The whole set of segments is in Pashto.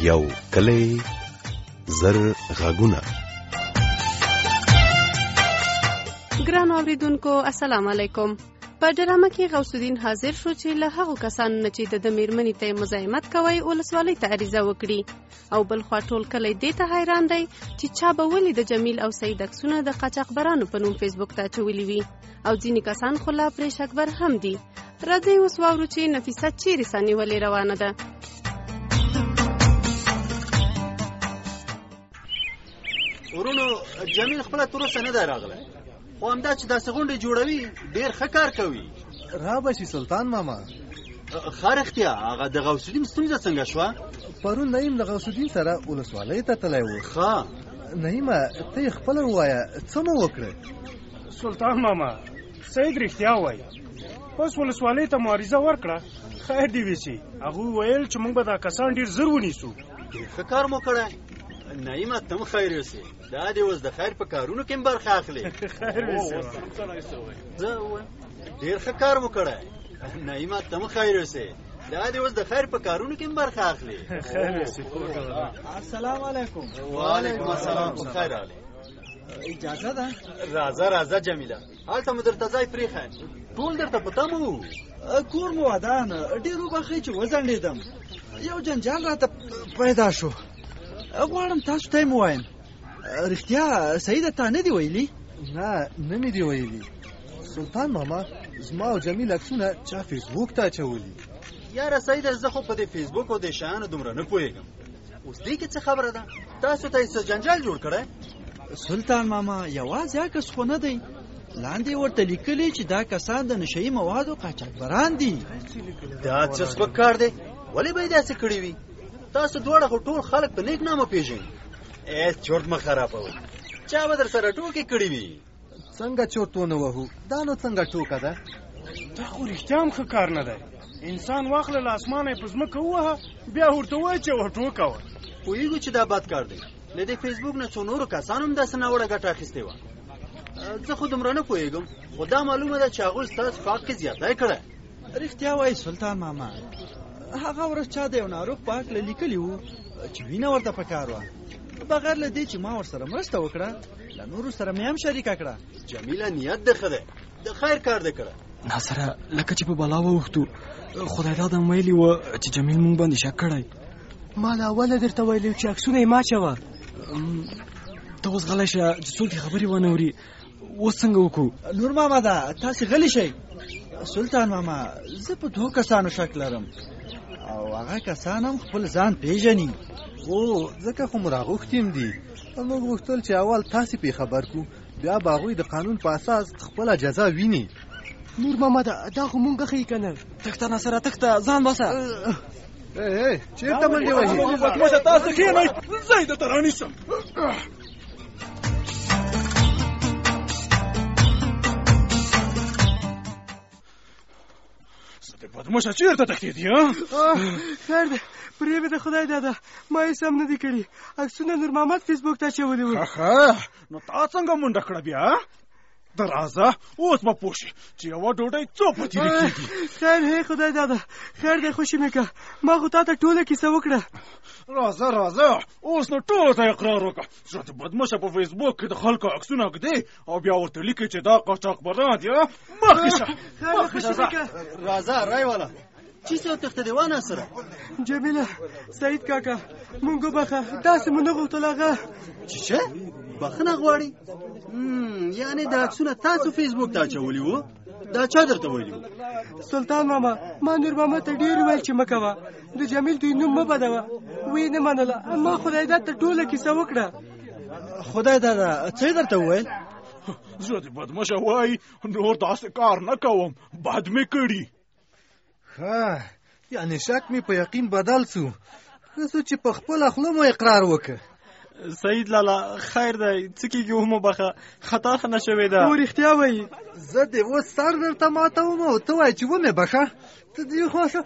یو کلی زر غږونه. ګران اوریدونکو السلام علیکم. په ډرامه کې غوث الدین حاضر شو چې له هغو کسانو نه چې د میرمنې ته مزاحمت کوي ولسوالۍ ته عریضه وکړي، او بل خوا ټول کلی دې ته حیران دی چې چا به ولې د جمیل او سعید عکسونه د قاچاقبرانو په نوم فیسبوک ته اچولي وي، او ځینې کسان خو لا پرې شکبر هم دي. راځئ اوس واورو چې نفیسه چیرې سانیولې روانه ده. ورونو جمیل خپل تر اوسه نه دی راغلی، خو همدا چې داسې غونډې جوړوي ډېر ښه کار کوي. را بشي سلطان ماما. ښه رښتیا هغه د غوث الدین ستونزه څنګه شوه؟ پرون نعیم د غوث الدین سره ولسوالۍ ته تللی و. ښه نعیمه ته یې خپله ووایه څه مو وکړې؟ سلطان ماما سعید رښتیا وایي، اوس ولسوالۍ ته معارضه ورکړه، خیر دې ویسي. هغوی ویل چې موږ به دا کسان ډېر زر ونیسو. ډېر ښه کار مو کړی. نعیمه ته هم خیر یوسې، دا دې اوس د خیر په کارونو کې هم برخه اخلي. زه ووایم ډېر ښه کار مو کړی. نعیمه ته هم خیر یوسې، دا دې اوس د خیر په کارونو کې هم برخه اخلي. السلام علیکم. وعلیکم السلام. په خیر راغلی. اجازه ده؟ راځه راځه جمیله، هلته مو درته ځای پرېښی، ټول درته په تمه وو. کور مو ودان، ډېر وبخئ چې وځنډېدم، یو جنجال راته پیدا شو. غواړم تاسو ته یې مو وایم، رښتیا سعیده تا نه دي ویلي؟ نه مې دي ویلي. سلطان ماما زما او جمیل عکسونه چا فیسبوک ته اچولي. یاره سعیده زه خو په دې فیسبوک او دې شیانو دومره نه پوهېږم. اوس دې کې څه خبره ده؟ تاسو ته یې څه جنجال جوړ کړی؟ سلطان ماما یوازې عکس خو نه دی، لاندې ورته لیکلي چې دا کسان د نشهیي موادو قاچاقبران دي. دا څه سپک کار دی؟ ولې به یې داسې کړي وي؟ تاسو دواړه خو ټول خلک په نیک نامه پېژنئ. چورت مه خرابوئ، چا به در سره ټوکې کړي وي. څنګه چورت ونه وهو؟ دا نو څنګه ټوکه ده؟ دا خو رښتیا هم ښه کار نه دی. انسان واخله له اسمانه یې په ځمکه ووهه، بیا ورته وایي چې وټوکه وه. پوهېږو چې دا بد کار دی. له دې فیسبوک نه څو نورو کسانو هم داسې ناوړه ګټه اخیستې وه. زه خو دومره نه پوهېږم، خو دا معلومه ده چې هغوی ستاسو په حق کې زیاتی کړی. رښتیا وایي سلطان ماما، هغه ورځ چا د یو ناروغ په هکله لیکلي وو چې وینه ورته پکار وه. بغیر له دې چې ما ورسره مرسته وکړه، له نورو سره مې هم شریکه کړه. جمیله نیت دې ښه دی، د خیر کار دې کړه. ناصره لکه چې په بلا ووښتو، خدای داده م ویلي وه چې جمیل مونږ باندې شک کړی. ما له اوله درته ویلي چې عکسونه یې ماچوه. ته اوس غلی شه چې څوک یې خبرې ونه اوري. اوس څنګه وکړو؟ نور ماما ده، تاسې غلی شئ. سلطان ماما زه په دوه کسانو شک لرم، او هغه کسان هم خپل ځان پیژني. او ځکه خو مو راغوښتي هم دي. موږ غوښتل چې اول تاسې پې خبر کړو، بیا به هغوی د قانون په اساس خپله جزا ویني. نور ماما دا خو مونږ ښیي که نه. تښته ناصره تښته، ځان باسه. چېرته منډې وهي؟ بدمشه تاسو کښېنئ، زه یې درته رانیسم. بدمشه چېرته تښتېدې؟ خیر دی، پرېږده د خدای داده، ما هېڅ هم نه دي کړي. عکسونه نور محمد فیسبوک ته اچولي وو. نو تا څنګه منډه کړه بیا؟ ته راځه اوس به پوه شي چې یوه ډوډۍ څو پتیلې کېږي. خیر هی خدای داده، خیر دی، خوشي مې که. ما خو تا ته ټوله کیسه وکړه. راځه اوس نو ټولو ته اقرار وکړه چې د بدمشه په فیسبوک کې د خلکو عکسونه ږدې او بیا ورته لیکي چې دا قاچاقبران دي. مخکې شه. راځه رای والا، چی څه تښتېدې وه ناصره؟ جمیله، سعید کاکا مونږ وبخه، داسې مو نه غوښتل. هغه چې بخښنه غواړي؟ یعنې دا عکسونه تاسو فیسبوک ته اچولي وو؟ دا چا درته ویلي وو؟ سلطان ماما ما نور ماما ته ډېر ویل چې مه کوه، د جمیل دوی نوم مه بدوه، ویې نه منله. ما خدای داد ته ټوله کیسه وکړه. خدای داده څه یې درته وویل؟ زه د بدمشه وایي نور داسې کار نه کوم، بد مې کړي. یعنې شک مې په یقین بدل سو. ښه سو چې په خپله خوله مو اقرار وکړه. سعید لالا خیر دی، څه کېږي هم وبخه، خطا خو نه شوې ده. او رښتیا وایي. زه دې اوس سر درته ماتوم او ته وایې چې ومې بخه. ته دې خوښه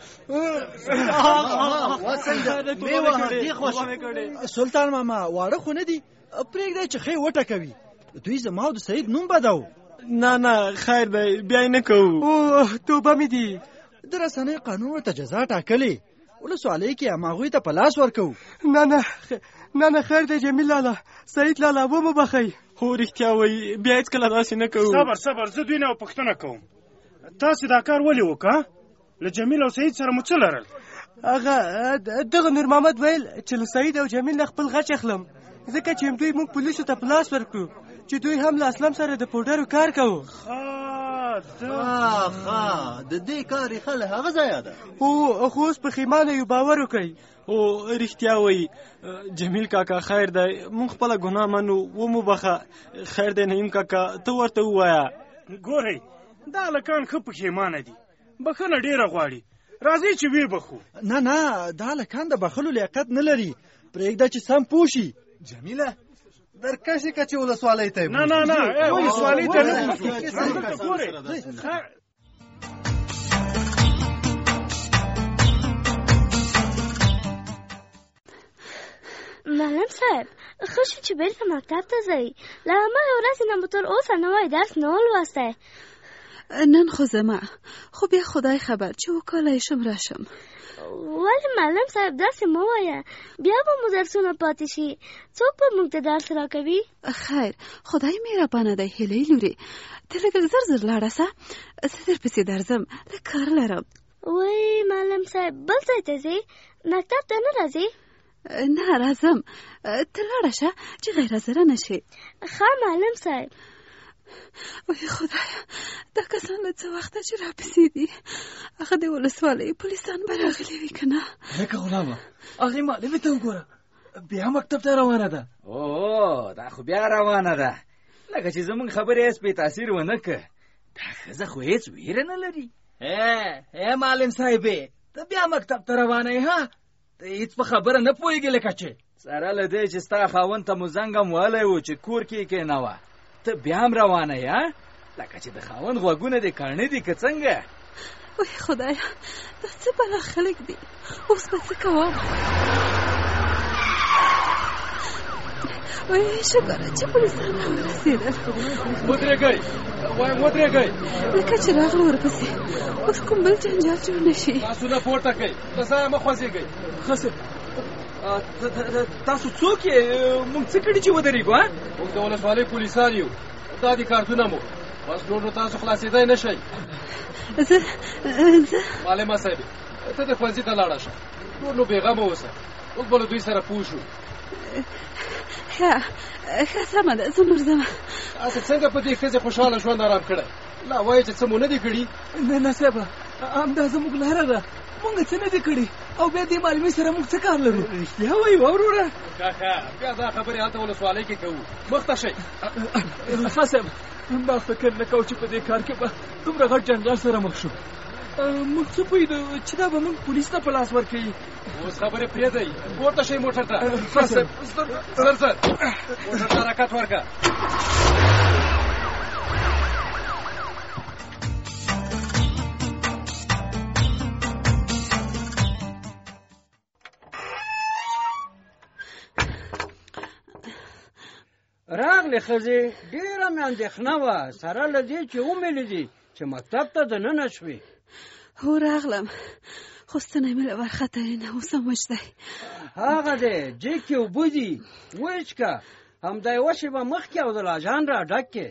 سلطان ماما واړه خو نه دي، پرېږدی چې ښې وټکوي. دوی زما او د سعید نوم بدو. نه خیر دی، بیا یې نه کوو. اوه توبه مې دي. د رسنۍ قانون ورته جزا ټاکلې، ولسوالۍ کې هماغوی ته په لاس ورکوو. نه خیر دی جمیل لالا، سعید لالا ومو بخئ. هو رښتیا وایي، بیا هېڅکله داسې نه کوو. صبر زه دوی نه پوښتنه کوم، تاسې دا کار ولې وکړه؟ له جمیل او سعید سره مو څه لرل؟ هغه دغه نور محمد ویل چې له سعید او جمیل نه خپل غچ اخلم، ځکه چې دوی موږ پولیسو ته په لاس ورکړو چې دوی هم له اسلم سره د پوډرو کار کوو. د دې کار ریښه له هغه ځایه ده. خو اوس پښیمانه یو، باور وکړئ. رښتیا وایي جمیل کاکا، خیر دی، موږ خپله ګناه منو، ومو بخه. خیر دی نعیم کاکا، ته ورته ووایه. ګورئ دا هلکان ښه پښیمانه دي، بخښنه ډېره غواړي، راځئ چې ویې بخو. نه دا هلکان د بخښلو لیاقت نه لري، پرېږده چې سم پوه شي. جمیله درکشې که چې ولسوالۍ ته نه ولسوالۍ ته نه معلم صاحب، ښه شو چې بېرته مکتب ته ځئ. له هماغې ورځې نه مو تر اوسه نوی درس نه ولوستی. نن خو زما، خو بیا خدای خبر چې وکولی شم راشم. ولې معلم صاحب داسې مه وایه، بیا به مو درسونه پاتې شي. څوک به موږ ته درس راکوي؟ خیر، خدای مهربانه دی هیلۍ لورې، ته لږ زر لاړه سه، زه درپسې درځم، لږ کار لرم. وای معلم صاحب بل ځای ته ځې؟ مکتب ته نه راځې؟ نه راځم، ته لاړه شه چې غیر زره نه شي. ښه معلم صاحب. وای خدایا، دا کسان له څه وخته چې راپسې دي، هغه د ولسوالۍ پولیسان به راغلي وي که نه؟ لکه غلامه، هغې معلمې ته وګوره، بیا مکتب ته روانه ده. دا خو بیا روانه ده، لکه چې زمونږ خبرې هېڅ بې تاثیر ونه که. دا ښځه خو هېڅ ویره نه لري. معلم صاحبې، ته بیا مکتب ته روانه یې؟ ها، ته هېڅ په خبره نه پوهېږې لکه چې سره له دې چې ستا خاوند ته مو زنګ هم وهلی و چې کور کې یې کېنوه، ته بیا هم روانه یې؟ لکه چې د خاوند غوږونه دې کاڼه دي که څنګه؟ وای خدایا، دا څه بلا خلک دي، اوس به څه کوم؟ وای شکره چې پولیسان راورسېدل. ودرېږئ، وایم ودرېږئ، لکه چې راغله ورپسې، اوس کوم بل جنجال جوړ نه شي. لاسونه پورته کړئ، له ځایه مه خوځېږئ. ښه صاحب، تاسو څوک یې؟ موږ څه کړي چې ودرېږو؟ موږ د ولسوالۍ پولیسان یو، دا دي کارتونه مو، بس نور نو تاسو خلاصېدی نه شئ. زه معلمه صاحبې، ته د ښوونځي ته لاړه شه، نور نو بېغمه اوسه، موږ به له دوی سره پوه شو. ښه سمه ده، زه نور ځمه. تاسې څنګه په دې ښځې خوشحاله ژوند آرام کړی؟ لا وایي چې څه مو نه دي کړي؟ نه صاحبه، همدا زموږ لاره ده، موږ څه نه دي کړي، او بیا دې معلمې سره موږ څه کار لرو؟ رښتیا وایي وروره. بیا دا خبرې هلته ولسوالۍ کې کوو، مخ ته شئ. ښه صاحب، ما فکر نه کوو چې په دې کار کې به دومره غټ جنجال سره مخ شو. موږ څه پوهېدو چې دا به موږ پولیس ته په لاس ورکوي. اوس خبرې پرېږدئ، پورته شئ موټر ته. ښه صاحب، زر موټر ته حرکت ورکړه. راغلې ښځې، ډېره مې اندېښنه وه، سره له دې چې ومې لیدې چې مکتب ته دننه شوې. هو راغلم، خو ستنی مې له وارخطا نه، اوس هم وچ دی. هغه دی، جیب کې اوبه دي، وچکه، همدا یوه شېبه مخکې او د لاجان را ډک کې.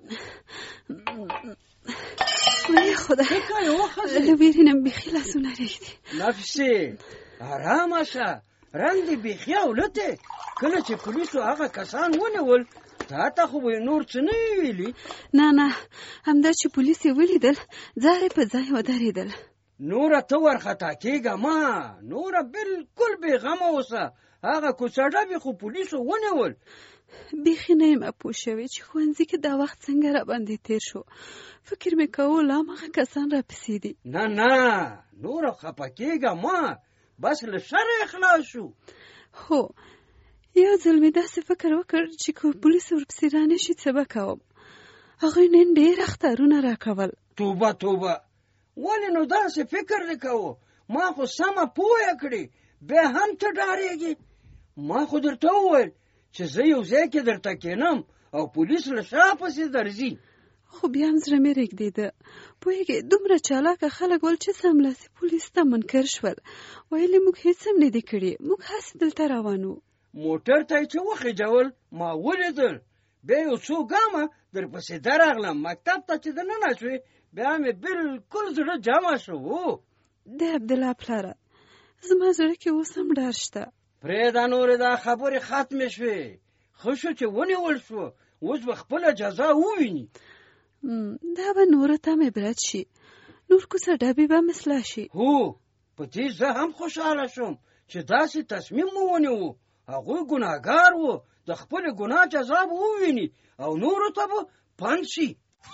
وای خدای، له ویرې نه مې بیخي لاسونه رېږدي. نفسې ارامه شه، رنګ دې بیخي اولتې. کله چې پولیسو هغه کسان ونیول، تا ته خو به نور څه نه ویلي؟ نه، همدا چې پولیس یې ولیدل، ځای په ځای ودرېدل. نوره ته ورخطا کېږه مه، نوره بلکل بېغمه اوسه. هغه کوڅه ډبې خو پولیسو ونیول. بیخي نه یم پوه شوې چې ښوونځي کې دا وخت څنګه را باندې تېر شو. فکر مې کوو لا هماغه کسان راپسې دي. نه نوره خفه کېږه مه، بس له شره خلاص شو. هو، یو ځل مې داسې فکر وکړ چې که پولیس ورپسې رانه شي څه به کوم. هغوی نن ډېر اخطارونه راکول. توبه، ولې نو داسې فکر دې کوو؟ ما خو سمه پوهه کړې، بیا هم ته ډارېږې. ما خو درته وویل چې زه یو ځای کې درته کېنم او پولیس له شا پسې درځي. خو بیا هم زړه مې رېږدېده. پوهېږې دومره چالاکه خلک ول چې سملاسي پولیس ته منکر شول. ویل یې موږ هېڅ هم نه دي کړي، موږ هسې دلته روان وو. موټر ته یې چې وخېجول ما ولیدل، بیا یو څو ګامه درپسې درغلم. مکتب ته چې دننه شوې بیا مې بلکل زړه جمع شو. د عبدالله پلاره زما زړه کې اوس هم ډار شته. پرېږده نورې دا خبرې ختمې شوې. ښه شو چې ونیول شو، اوس به خپله جزا وویني. دا به نوره ته مې عبرت شي، نور کوڅه ډبې به مې شي. هو په دې زه هم خوشحاله شوم چې داسې تصمیم مو ونیو. هغوی ګناهګار وو، د خپلې ګناه جزا به وویني او نورو ته به پند شي.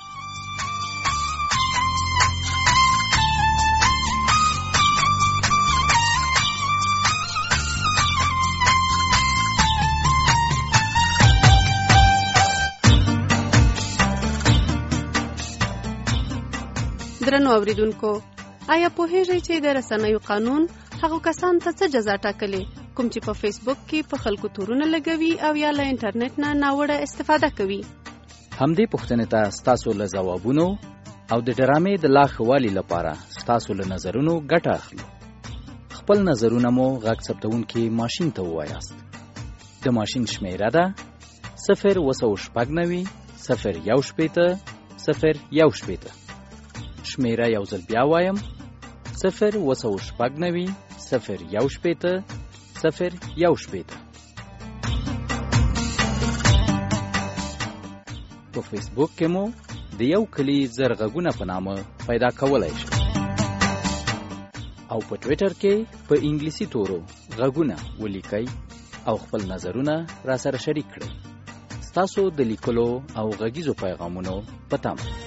درنو اوریدونکو، آیا پوهیږئ چې د رسنیو قانون هغو کسان ته څه جزا ټاکلې کوم چې په فیسبوک کې په خلکو تورونه لګوي او یا له انټرنیټ نه ناوړه استفاده کوي؟ همدې پوښتنې ته ستاسو له ځوابونو او د ډرامې د لا ښه والي لپاره ستاسو له نظرونو ګټه اخلو. خپل نظرونه مو غږ ثبتونکي ماشین ته ووایاست. د ماشین شمیره ده 090 016 016. شمیره یو ځل بیا وایم 090 016 016. په فیسبوک کې مو د یو کلی زرغږونه په نامه پیدا کولای شئ او په ټویټر کې په انګلیسي تورو غږونه ولیکئ او خپل نظرونه را سره شریک کړئ. ستاسو د لیکلو او غږیزو پیغامونو په تمه.